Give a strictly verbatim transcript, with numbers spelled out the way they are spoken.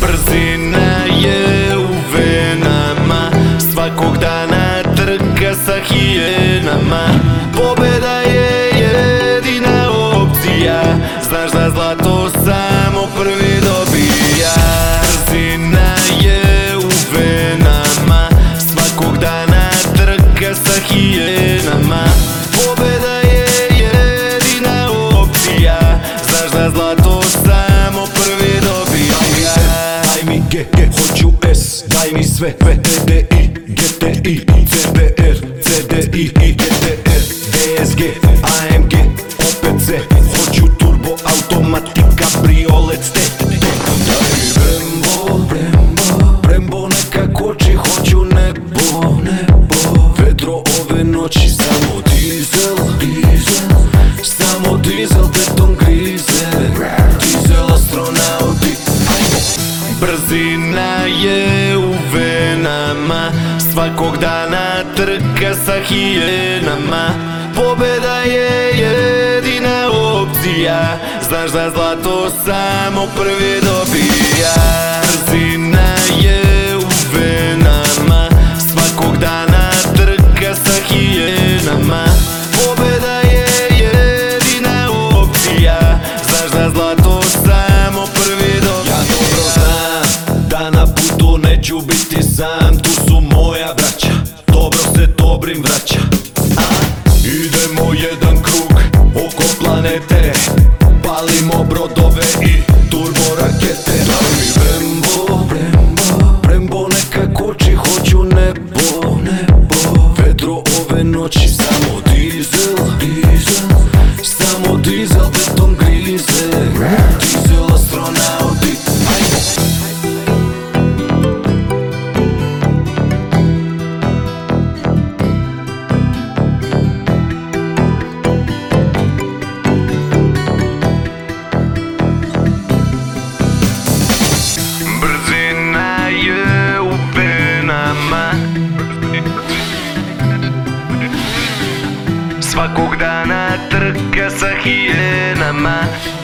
Brzina je u venama, svakog dana trka sa hijenama. Pobeda je jedina opcija, znaš da zlato samo prvi dobija. Brzina je u venama, svakog dana trka sa hijenama. Pobeda je jedina opcija, znaš da zlato samo prvi dobija. Daj mi G, G, hoću S, daj mi sve V, D, D, I, G, T, I, C, B, R, C, D, I, I, G, T, R, D, S, G, A, M, G, opet C. Hoću turbo, automatik, kabriolet, ste. Daj mi Brembo, Brembo, Brembo neka koči, hoću nebo, nebo. Vedro ove noći, samo dizel, dizel, samo dizel, beton grize, dizel astronauti. Brzina je u venama, svakog dana trka sa hijenama. Pobeda je jedina opcija, znaš da zlato samo prvi dobija. Brzina je u venama, svakog dana trka sa hijenama. Pobeda je jedina opcija, znaš da zlato samo prvi dobija. Ja dobro znam da na putu neću biti sam, tu su moja braća, dobro se dobrim vraća. Idemo jedan krug oko planete, palimo brodove i turbo rakete. Daj mi Brembo, Brembo, Brembo neka koči, hoću nebo, nebo. Vedro ove noći, samo dizel, dizel, samo dizel, beton grize, dizel astronauti. Brzina je u venama, svakog dana trka sa hijenama.